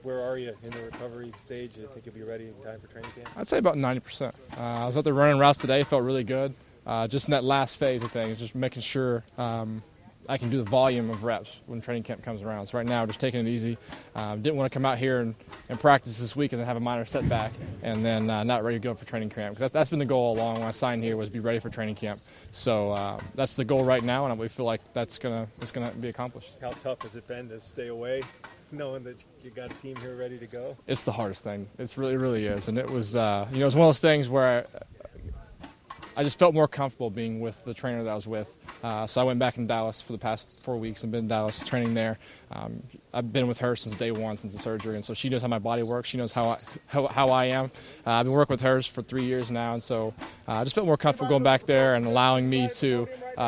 Where are you in the recovery stage? Do you think you'll be ready in time for training camp? I'd say about 90%. I was out there running routes today, felt really good. Just in that last phase of things, just making sure I can do the volume of reps when training camp comes around. So right now, just taking it easy. Didn't want to come out here and practice this week and then have a minor setback and then not ready to go for training camp. Because that's been the goal all along when I signed here, was be ready for training camp. So that's the goal right now, and we feel like it's gonna be accomplished. How tough has it been to stay away, knowing that you got a team here ready to go? It's the hardest thing. It really is. And it was, it was one of those things where I just felt more comfortable being with the trainer that I was with. So I went back in Dallas for the past 4 weeks and been in Dallas training there. I've been with her since day one, since the surgery, and so she knows how my body works. She knows how I am. I've been working with hers for 3 years now, and so I just felt more comfortable going back there and allowing me to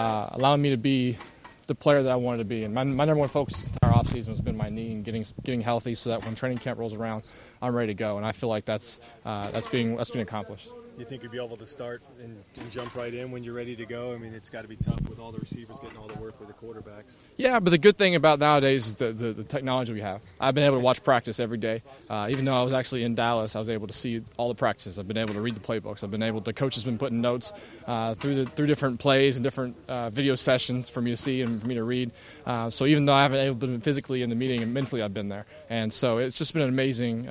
be the player that I wanted to be. And my number one focus this entire offseason has been my knee and getting healthy, so that when training camp rolls around, I'm ready to go. And I feel like that's being accomplished. You think you'll be able to start and jump right in when you're ready to go? I mean, it's got to be tough with all the receivers getting all the work with the quarterbacks. Yeah, but the good thing about nowadays is the technology we have. I've been able to watch practice every day. Even though I was actually in Dallas, I was able to see all the practices. I've been able to read the playbooks. The coach has been putting notes through different plays and different video sessions for me to see and for me to read. So even though I haven't been able to be physically in the meeting, and mentally I've been there. And so it's just been an amazing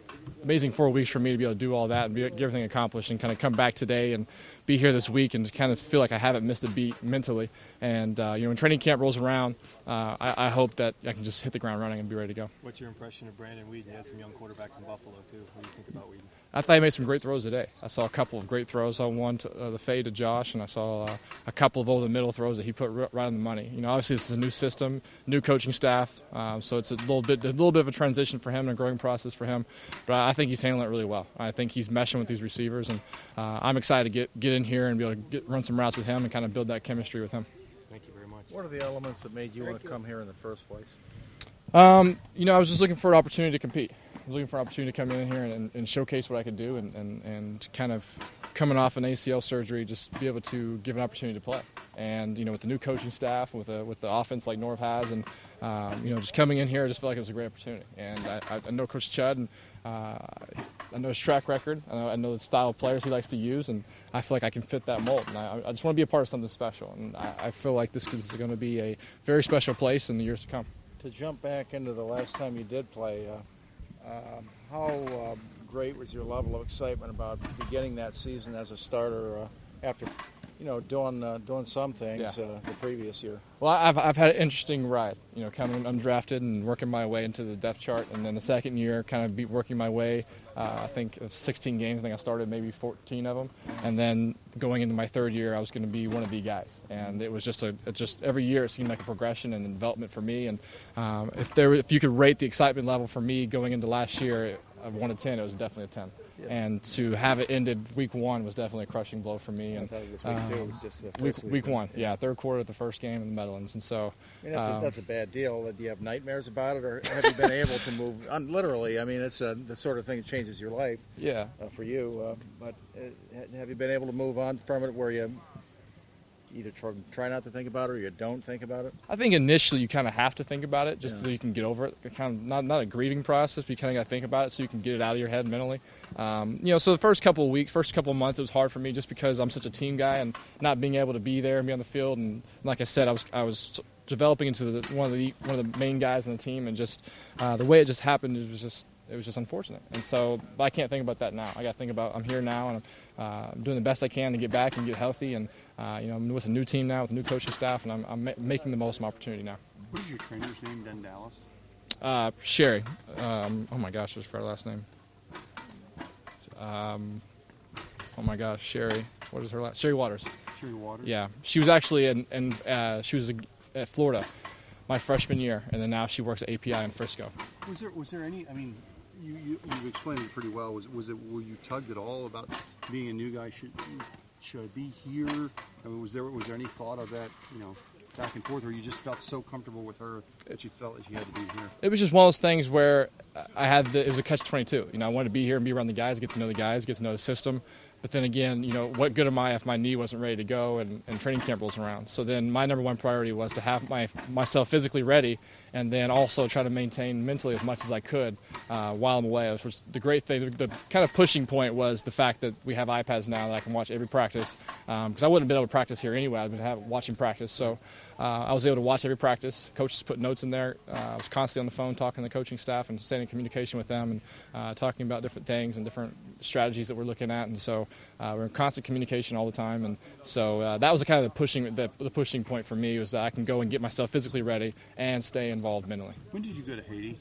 4 weeks for me to be able to do all that and get everything accomplished and kind of come back today and be here this week and just kind of feel like I haven't missed a beat mentally. And, when training camp rolls around, I hope that I can just hit the ground running and be ready to go. What's your impression of Brandon Weeden? You had some young quarterbacks in Buffalo, too. What do you think about Weeden? I thought he made some great throws today. I saw a couple of great throws. I saw one to the fade to Josh, and I saw a couple of over-the-middle throws that he put right on the money. Obviously this is a new system, new coaching staff, so it's a little bit of a transition for him and a growing process for him. But I think he's handling it really well. I think he's meshing with these receivers, and I'm excited to get in here and be able to run some routes with him and kind of build that chemistry with him. Thank you very much. What are the elements that made you want to come here in the first place? I was just looking for an opportunity to compete. I was looking for an opportunity to come in here and showcase what I could do and kind of coming off an ACL surgery, just be able to give an opportunity to play. And, with the new coaching staff, with the offense like Norv has, and, just coming in here, I just felt like it was a great opportunity. And I know Coach Chud, and I know his track record. I know the style of players he likes to use, and I feel like I can fit that mold. And I just want to be a part of something special. And I feel like this is going to be a very special place in the years to come. To jump back into the last time you did play, how great was your level of excitement about beginning that season as a starter after, doing some things the previous year? Well, I've had an interesting ride, coming undrafted and working my way into the depth chart, and then the second year kind of working my way. I think of 16 games. I think I started maybe 14 of them, and then going into my third year, I was going to be one of the guys. And it was just every year it seemed like a progression and development for me. And if you could rate the excitement level for me going into last year of 1 to 10, it was definitely a 10. Yeah. And to have it ended week one was definitely a crushing blow for me. And I thought it was week 2. It was just the first week one. Yeah, third quarter of the first game in the Meadowlands. And so that's a bad deal. Do you have nightmares about it, or have you been able to move? Literally, I mean, it's the sort of thing that changes your life. Yeah. For you, but have you been able to move on from it where you either try not to think about it or you don't think about it? I think initially you kind of have to think about it just so you can get over it. Kind of not a grieving process, but you kind of got to think about it so you can get it out of your head mentally. So the first couple of weeks, first couple of months, it was hard for me just because I'm such a team guy and not being able to be there and be on the field. And like I said, I was developing into one of the main guys on the team, and just the way it just happened, it was just unfortunate. And so I can't think about that now. I got to think about I'm here now, and I'm doing the best I can to get back and get healthy. And I'm with a new team now, with a new coaching staff, and I'm making the most of my opportunity now. What is your trainer's name in Dallas? Sherry. Oh my gosh, what's her last name? Oh my gosh, Sherry. What is her last? Sherry Waters. Sherry Waters. Yeah, she was actually she was at Florida my freshman year, and then now she works at API in Frisco. Was there any? I mean, you've explained it pretty well. Were you tugged at all about being a new guy? Should I be here? I mean, was there any thought of that? Back and forth, or you just felt so comfortable with her that you felt that you had to be here? It was just one of those things where it was a catch-22. I wanted to be here and be around the guys, get to know the guys, get to know the system. But then again, what good am I if my knee wasn't ready to go and training camp rolls around? So then my number one priority was to have myself physically ready and then also try to maintain mentally as much as I could while I'm away. Which was the great thing. The kind of pushing point was the fact that we have iPads now that I can watch every practice, because I wouldn't have been able to practice here anyway. I've been watching practice, so I was able to watch every practice. Coaches put notes in there. I was constantly on the phone talking to the coaching staff and staying in communication with them and talking about different things and different strategies that we're looking at. And so we're in constant communication all the time. And so that was kind of the pushing point for me, was that I can go and get myself physically ready and stay involved mentally. When did you go to Haiti?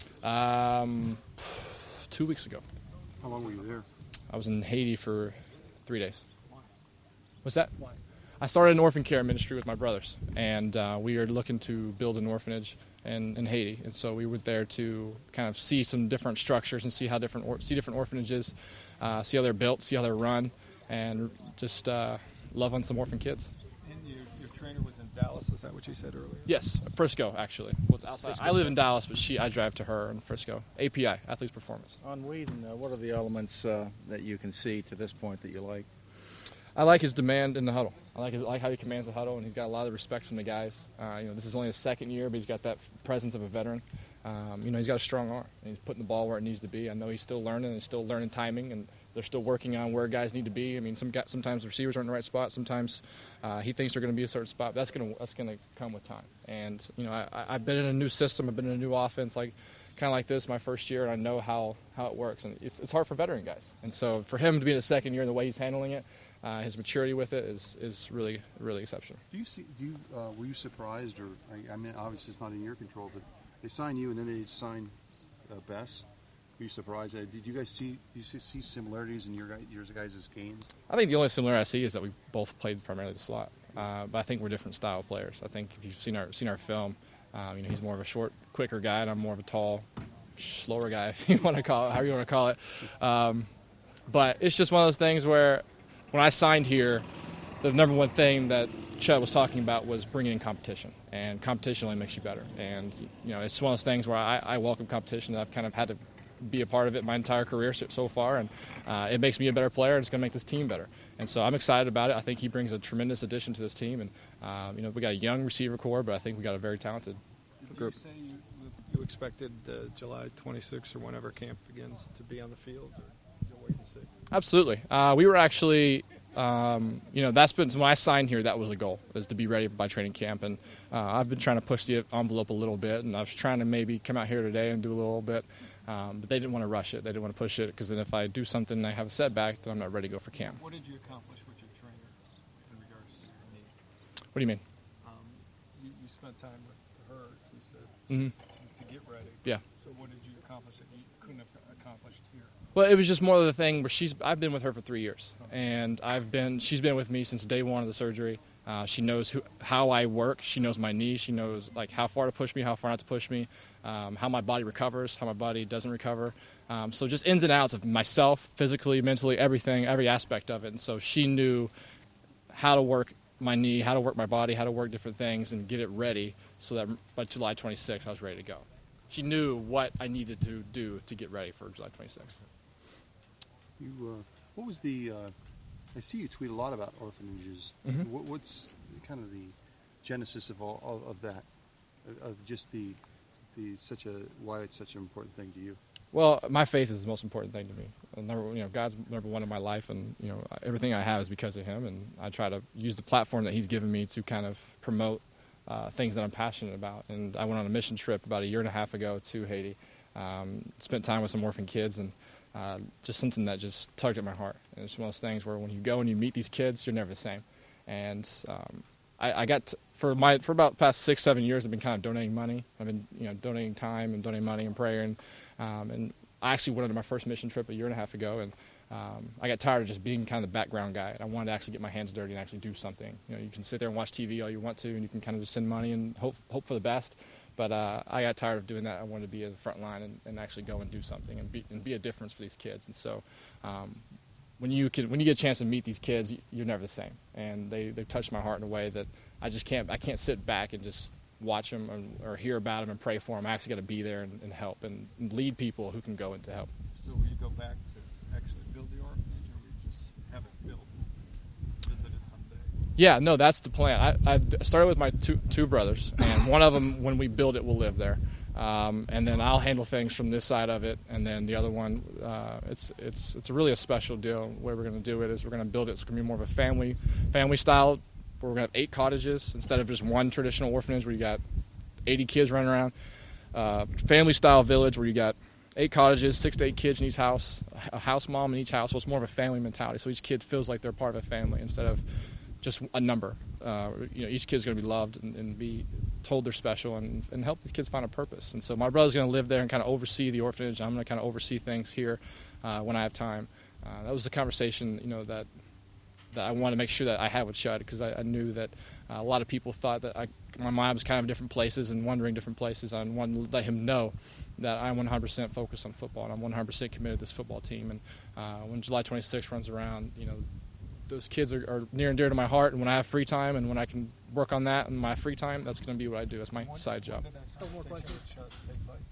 2 weeks ago. How long were you there? I was in Haiti for 3 days. What's that? Why? I started an orphan care ministry with my brothers, and we are looking to build an orphanage in Haiti. And so we were there to kind of see some different structures and see how different orphanages, see how they're built, see how they're run, and just love on some orphan kids. And your trainer was in Dallas. Is that what you said earlier? Yes, Frisco actually. Well, it's outside. I live in Dallas, but I drive to her in Frisco. API, Athletes Performance. On Whedon, what are the elements that you can see to this point that you like? I like his demand in the huddle. I like how he commands the huddle, and he's got a lot of respect from the guys. This is only his second year, but he's got that presence of a veteran. He's got a strong arm, and he's putting the ball where it needs to be. I know he's still learning, and he's still learning timing, and they're still working on where guys need to be. I mean, sometimes the receivers aren't in the right spot. Sometimes he thinks they're going to be a certain spot. That's going to come with time. And I've been in a new system. I've been in a new offense, kind of like this my first year, and I know how it works. And it's hard for veteran guys. And so for him to be in his second year and the way he's handling it, his maturity with it is really, really exceptional. Were you surprised, or I mean, obviously it's not in your control, but they sign you and then they sign Bess? Were you surprised? Did you guys see similarities in your guys' game? I think the only similarity I see is that we've both played primarily the slot, but I think we're different style players. I think if you've seen our film, he's more of a short, quicker guy, and I'm more of a tall, slower guy, if you want to call it, however you want to call it. But it's just one of those things where, when I signed here, the number one thing that Chud was talking about was bringing in competition, and competition only makes you better. And it's one of those things where I welcome competition. I've kind of had to be a part of it my entire career so far, and it makes me a better player, and it's going to make this team better. And so I'm excited about it. I think he brings a tremendous addition to this team, and we got a young receiver core, but I think we got a very talented group. Did you say you expected July 26th or whenever camp begins to be on the field, or you'll wait and see? Absolutely. We were actually, that's been, when I signed here, that was a goal, is to be ready by training camp. And I've been trying to push the envelope a little bit, and I was trying to maybe come out here today and do a little bit. But they didn't want to rush it. They didn't want to push it, because then if I do something and I have a setback, then I'm not ready to go for camp. What did you accomplish with your trainer in regards to your knee? What do you mean? You spent time with her, you said, to get ready. Yeah. So what did you accomplish that you couldn't have accomplished here? Well, it was just more of the thing where I've been with her for 3 years, and she's been with me since day one of the surgery. She knows how I work. She knows my knee. She knows how far to push me, how far not to push me, how my body recovers, how my body doesn't recover. So just ins and outs of myself, physically, mentally, everything, every aspect of it. And so she knew how to work my knee, how to work my body, how to work different things, and get it ready so that by July 26th I was ready to go. She knew what I needed to do to get ready for July 26th. What was the? I see you tweet a lot about orphanages. What's kind of the genesis of all of that? Of just why it's such an important thing to you? Well, my faith is the most important thing to me. God's number one in my life, and everything I have is because of Him. And I try to use the platform that He's given me to kind of promote things that I'm passionate about. And I went on a mission trip about 1.5 years ago to Haiti. Spent time with some orphan kids, and just something that just tugged at my heart. And it's one of those things where when you go and you meet these kids, you're never the same. And I got for about the past 6-7 years, I've been kind of donating money. I've been donating time and donating money and prayer. And I actually went on my first mission trip 1.5 years ago, and I got tired of just being kind of the background guy. I wanted to actually get my hands dirty and actually do something. You can sit there and watch TV all you want to, and you can kind of just send money and hope for the best. But I got tired of doing that. I wanted to be at the front line and actually go and do something and be a difference for these kids. And so when you get a chance to meet these kids, you're never the same. And they've touched my heart in a way that I can't sit back and just watch them or hear about them and pray for them. I actually got to be there and help and lead people who can go into help. So will you go back to actually build the orphanage, or will you just have it built, visit it someday? Yeah, no, that's the plan. I started with my two brothers, and one of them, when we build it, will live there. And then I'll handle things from this side of it, and then the other one, it's really a special deal. The way we're going to do it is we're going to build it. It's going to be more of a family style, where we're going to have 8 cottages instead of just one traditional orphanage where you got 80 kids running around. Family style village where you got 8 cottages, 6 to 8 kids in each house, a house mom in each house. So it's more of a family mentality. So each kid feels like they're part of a family instead of just a number. Each kid's going to be loved and be told they're special and help these kids find a purpose. And so my brother's going to live there and kind of oversee the orphanage. I'm going to kind of oversee things here when I have time. That was the conversation, that I wanted to make sure that I had with Chud, because I knew that a lot of people thought that my mind was kind of different places and wondering different places. I wanted to let him know that I'm 100% focused on football and I'm 100% committed to this football team. And when July 26th runs around, those kids are near and dear to my heart, and when I have free time and when I can work on that in my free time, that's going to be what I do. That's my side job. When did that conversation with Chuck take place?